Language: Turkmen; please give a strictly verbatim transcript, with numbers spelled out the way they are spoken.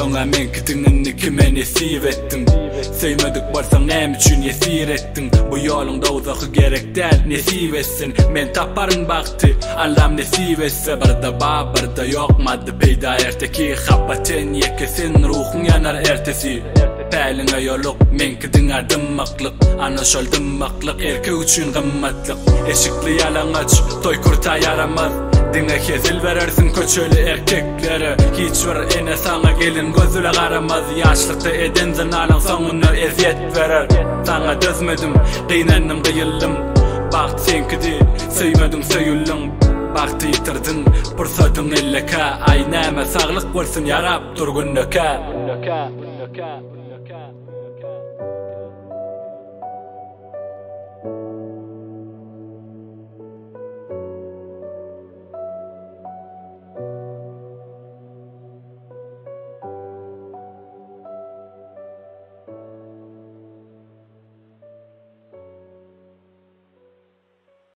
Şoňa men kidiňini kime nesip etdiň? Söýmedik bolsaň näme üçin esir etdiň? Bu ýoluň dowzaky gerek däl, nesip etsin. Men taparyň bagty, Allam nesip etse. Birde ba, birde ýokmady peýda erteki hapaten yekesin ruhun yanar ertesi. Päliňe ýoluk, men kidiň dymmaklyk, ana şol dymmaklyk erkek üçin gymmatlyk. Eşikli ýalaňaç, toy kurta yaramaz. Diňe kezil berersin köçeli erkeklere. Hiç bir ene sana gelin gözüle garamaz. Ýaşlykda eden zanalyň soňuna eziyet berer. Sana dözmedim, gynannym gyýyldym. Baxt senkidi, söýmedim söýüldüm. Bagty ýitirdin, pursatyň elleka. Ay näme saglyk bolsun ýarap durgun nöka.